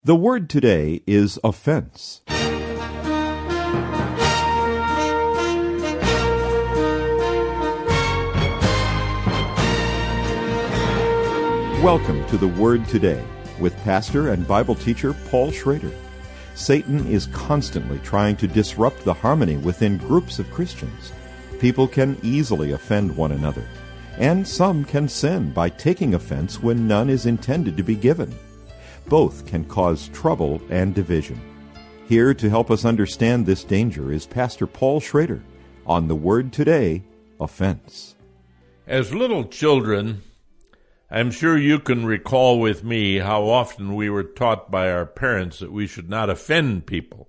The word today is offense. Welcome to the Word Today with pastor and Bible teacher Paul Schrader. Satan is constantly trying to disrupt the harmony within groups of Christians. People can easily offend one another, and some can sin by taking offense when none is intended to be given. Both can cause trouble and division. Here to help us understand this danger is Pastor Paul Schrader on the Word Today, Offense. As little children, I'm sure you can recall with me how often we were taught by our parents that we should not offend people.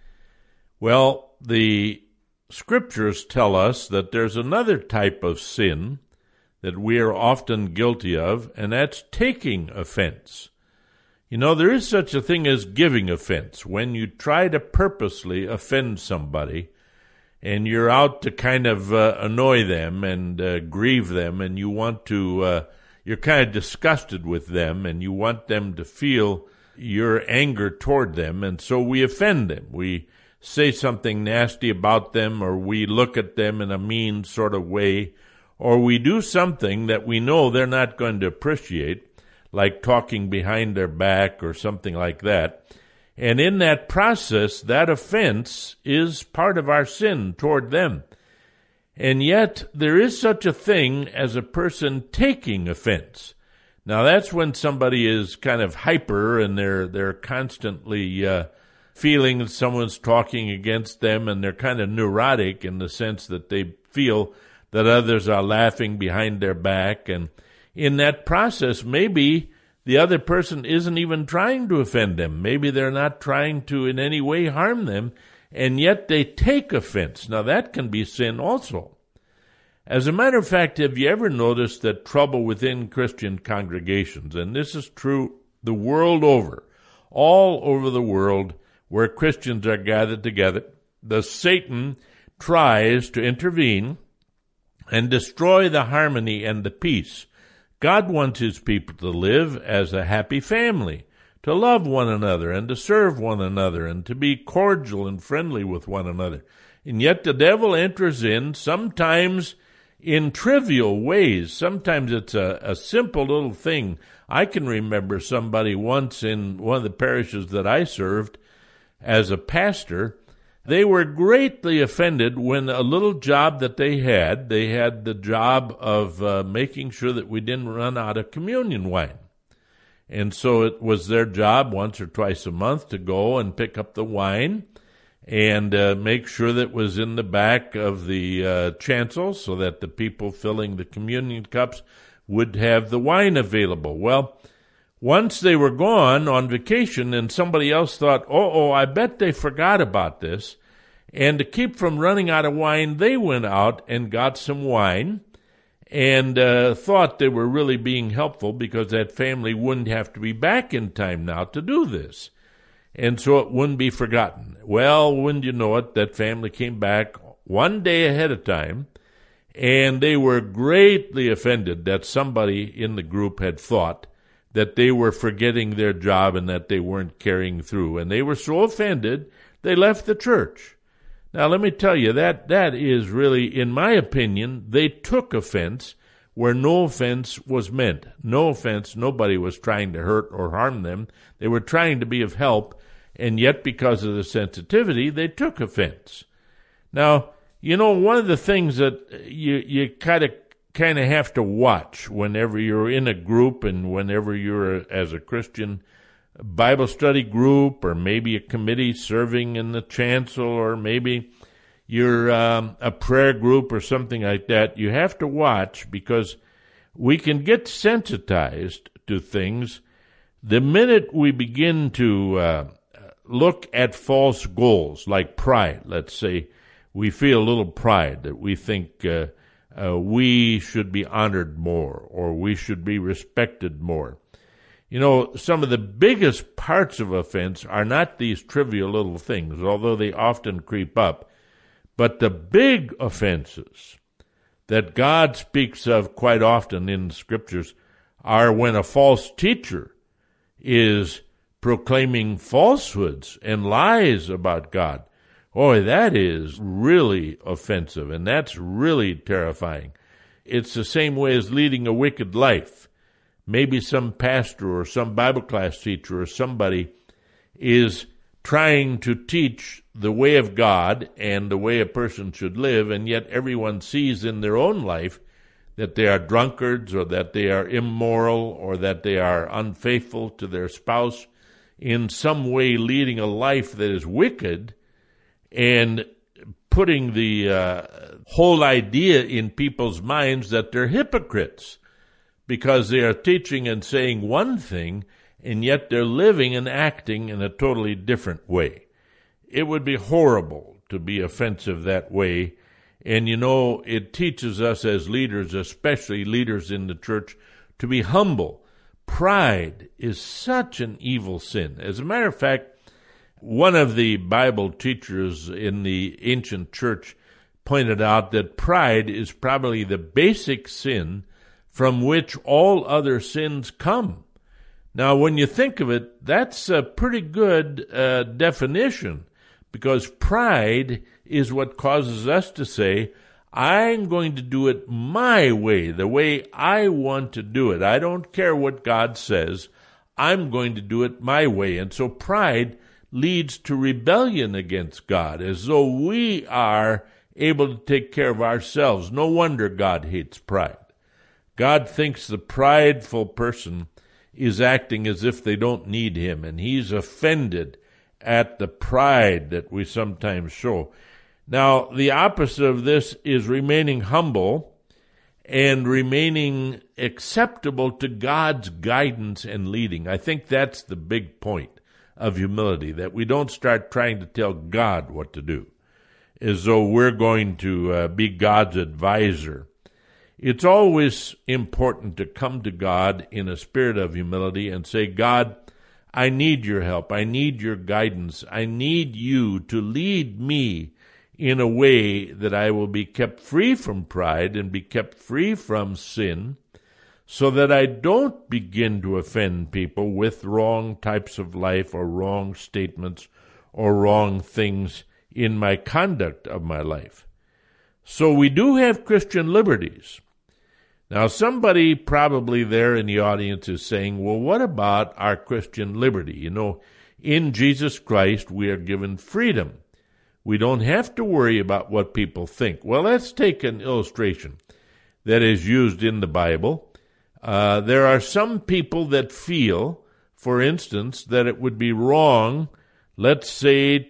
Well, the Scriptures tell us that there's another type of sin that we are often guilty of, and that's taking offense. You know, there is such a thing as giving offense, when you try to purposely offend somebody and you're out to kind of annoy them and grieve them, and you want to, you're kind of disgusted with them and you want them to feel your anger toward them, and so we offend them. We say something nasty about them, or we look at them in a mean sort of way, or we do something that we know they're not going to appreciate, like talking behind their back or something like that. And in that process, that offense is part of our sin toward them. And yet, there is such a thing as a person taking offense. Now, that's when somebody is kind of hyper and they're constantly feeling that someone's talking against them, and they're kind of neurotic in the sense that they feel that others are laughing behind their back. And in that process, maybe the other person isn't even trying to offend them. Maybe they're not trying to in any way harm them, and yet they take offense. Now, that can be sin also. As a matter of fact, have you ever noticed that trouble within Christian congregations, and this is true the world over, all over the world where Christians are gathered together, the Satan tries to intervene and destroy the harmony and the peace. God wants his people to live as a happy family, to love one another and to serve one another and to be cordial and friendly with one another. And yet the devil enters in, sometimes in trivial ways. Sometimes it's a simple little thing. I can remember somebody once in one of the parishes that I served as a pastor. They were greatly offended when a little job that they had the job of making sure that we didn't run out of communion wine. And so it was their job once or twice a month to go and pick up the wine and make sure that it was in the back of the chancel so that the people filling the communion cups would have the wine available. Well, once they were gone on vacation and somebody else thought, I bet they forgot about this. And to keep from running out of wine, they went out and got some wine and thought they were really being helpful because that family wouldn't have to be back in time now to do this. And so it wouldn't be forgotten. Well, wouldn't you know it, that family came back one day ahead of time, and they were greatly offended that somebody in the group had thought that they were forgetting their job and that they weren't carrying through. And they were so offended, they left the church. Now, let me tell you, that is really, in my opinion, they took offense where no offense was meant. No offense, nobody was trying to hurt or harm them. They were trying to be of help, and yet because of the sensitivity, they took offense. Now, you know, one of the things that you kind of have to watch whenever you're in a group and whenever you're, as a Christian, Bible study group, or maybe a committee serving in the chancel, or maybe you're a prayer group or something like that, you have to watch, because we can get sensitized to things the minute we begin to look at false goals, like pride. Let's say we feel a little pride, that we think we should be honored more, or we should be respected more. You know, some of the biggest parts of offense are not these trivial little things, although they often creep up, but the big offenses that God speaks of quite often in the Scriptures are when a false teacher is proclaiming falsehoods and lies about God. Boy, that is really offensive, and that's really terrifying. It's the same way as leading a wicked life. Maybe some pastor or some Bible class teacher or somebody is trying to teach the way of God and the way a person should live, and yet everyone sees in their own life that they are drunkards or that they are immoral or that they are unfaithful to their spouse, in some way leading a life that is wicked, and putting the whole idea in people's minds that they're hypocrites because they are teaching and saying one thing, and yet they're living and acting in a totally different way. It would be horrible to be offensive that way. And it teaches us as leaders, especially leaders in the church, to be humble. Pride is such an evil sin. As a matter of fact, one of the Bible teachers in the ancient church pointed out that pride is probably the basic sin from which all other sins come. Now, when you think of it, that's a pretty good definition, because pride is what causes us to say, I'm going to do it my way, the way I want to do it. I don't care what God says. I'm going to do it my way. And so pride leads to rebellion against God, as though we are able to take care of ourselves. No wonder God hates pride. God thinks the prideful person is acting as if they don't need him, and he's offended at the pride that we sometimes show. Now, the opposite of this is remaining humble and remaining acceptable to God's guidance and leading. I think that's the big point of humility, that we don't start trying to tell God what to do, as though we're going to be God's advisor. It's always important to come to God in a spirit of humility and say, God, I need your help. I need your guidance. I need you to lead me in a way that I will be kept free from pride and be kept free from sin, so that I don't begin to offend people with wrong types of life or wrong statements or wrong things in my conduct of my life. So we do have Christian liberties. Now, somebody probably there in the audience is saying, well, what about our Christian liberty? In Jesus Christ, we are given freedom. We don't have to worry about what people think. Well, let's take an illustration that is used in the Bible. There are some people that feel, for instance, that it would be wrong, let's say,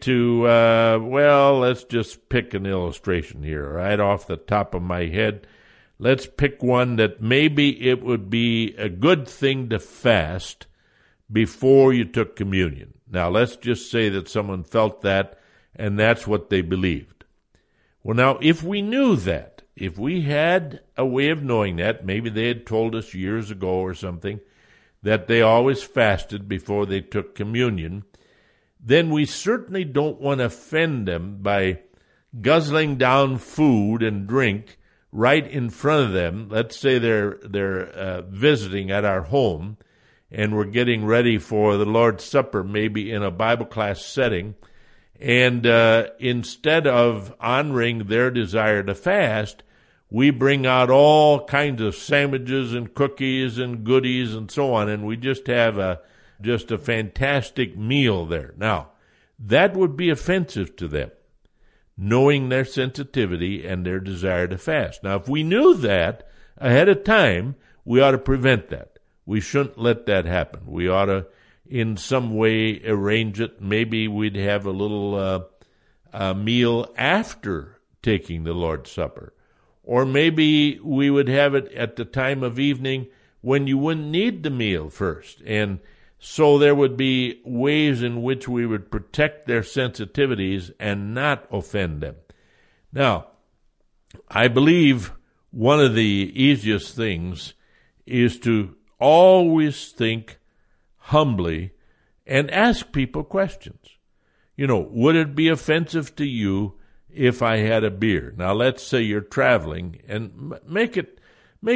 let's just pick an illustration here right off the top of my head. Let's pick one that maybe it would be a good thing to fast before you took communion. Now, let's just say that someone felt that, and that's what they believed. Well, now, if we knew that, if we had a way of knowing that, maybe they had told us years ago or something, that they always fasted before they took communion, then we certainly don't want to offend them by guzzling down food and drink right in front of them. Let's say they're visiting at our home, and we're getting ready for the Lord's Supper, maybe in a Bible class setting, and instead of honoring their desire to fast, we bring out all kinds of sandwiches and cookies and goodies and so on, and we just have a fantastic meal there. Now, that would be offensive to them, knowing their sensitivity and their desire to fast. Now, if we knew that ahead of time, we ought to prevent that. We shouldn't let that happen. We ought to, in some way, arrange it. Maybe we'd have a little meal after taking the Lord's Supper. Or maybe we would have it at the time of evening when you wouldn't need the meal first. And so there would be ways in which we would protect their sensitivities and not offend them. Now, I believe one of the easiest things is to always think humbly and ask people questions. Would it be offensive to you if I had a beer? Now, let's say you're traveling, and make it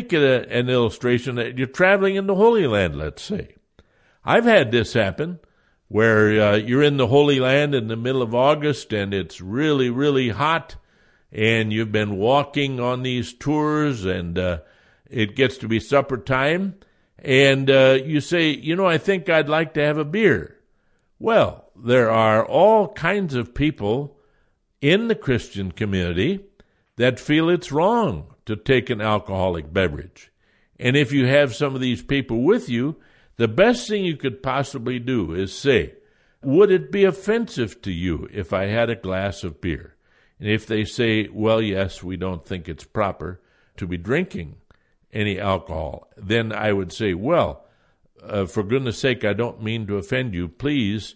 an illustration that you're traveling in the Holy Land, let's say. I've had this happen. where you're in the Holy Land in the middle of August and it's really, really hot, and you've been walking on these tours, and it gets to be supper time, and you say, I think I'd like to have a beer. Well, there are all kinds of people in the Christian community that feel it's wrong to take an alcoholic beverage. And if you have some of these people with you, the best thing you could possibly do is say, would it be offensive to you if I had a glass of beer? And if they say, well, yes, we don't think it's proper to be drinking any alcohol, then I would say, well, for goodness sake, I don't mean to offend you. Please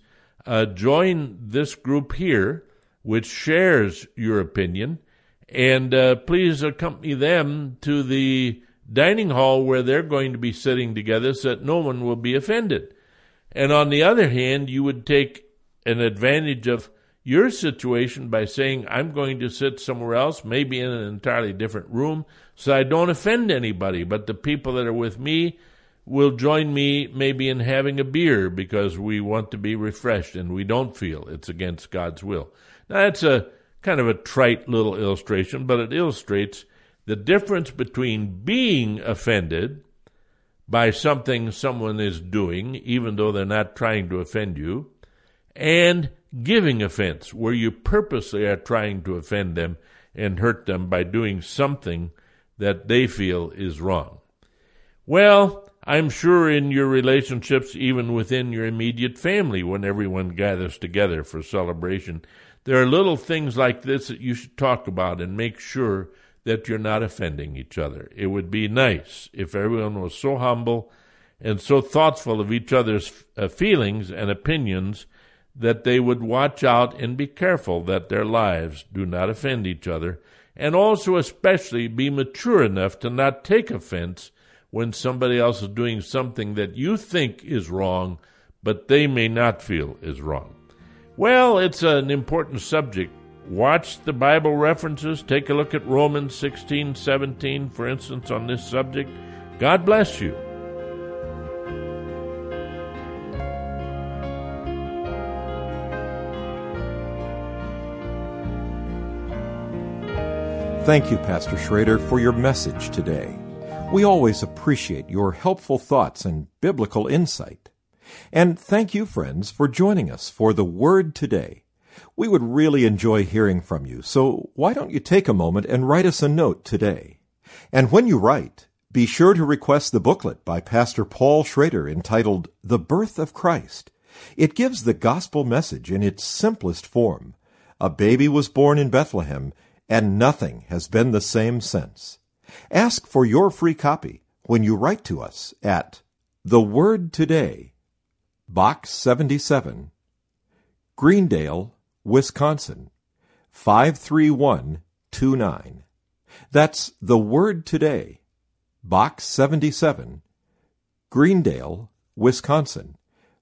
join this group here, which shares your opinion, and please accompany them to the dining hall where they're going to be sitting together so that no one will be offended. And on the other hand, you would take an advantage of your situation by saying, I'm going to sit somewhere else, maybe in an entirely different room, so I don't offend anybody, but the people that are with me will join me maybe in having a beer because we want to be refreshed and we don't feel it's against God's will. Now, that's a kind of a trite little illustration, but it illustrates the difference between being offended by something someone is doing, even though they're not trying to offend you, and giving offense, where you purposely are trying to offend them and hurt them by doing something that they feel is wrong. Well, I'm sure in your relationships, even within your immediate family, when everyone gathers together for celebration, there are little things like this that you should talk about and make sure that you're not offending each other. It would be nice if everyone was so humble and so thoughtful of each other's feelings and opinions that they would watch out and be careful that their lives do not offend each other, and also especially be mature enough to not take offense when somebody else is doing something that you think is wrong, but they may not feel is wrong. Well, it's an important subject. Watch the Bible references. Take a look at Romans 16:17, for instance, on this subject. God bless you. Thank you, Pastor Schrader, for your message today. We always appreciate your helpful thoughts and biblical insight. And thank you, friends, for joining us for the Word today. We would really enjoy hearing from you, so why don't you take a moment and write us a note today? And when you write, be sure to request the booklet by Pastor Paul Schrader entitled The Birth of Christ. It gives the gospel message in its simplest form. A baby was born in Bethlehem, and nothing has been the same since. Ask for your free copy when you write to us at The Word Today, Box 77, Greendale, Wisconsin, 53129. That's The Word Today, Box 77, Greendale, Wisconsin,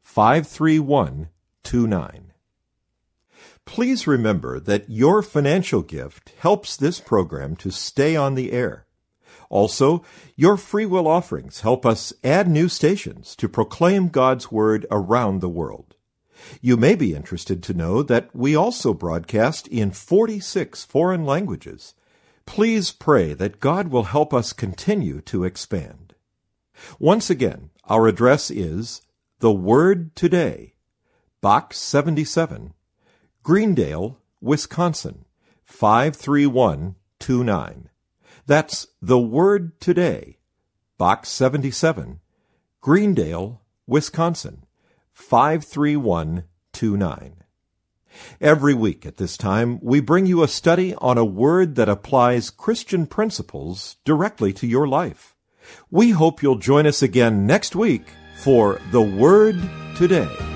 53129. Please remember that your financial gift helps this program to stay on the air. Also, your free will offerings help us add new stations to proclaim God's Word around the world. You may be interested to know that we also broadcast in 46 foreign languages. Please pray that God will help us continue to expand. Once again, our address is The Word Today, Box 77, Greendale, Wisconsin, 53129. That's The Word Today, Box 77, Greendale, Wisconsin, 53129. Every week at this time, we bring you a study on a word that applies Christian principles directly to your life. We hope you'll join us again next week for The Word Today.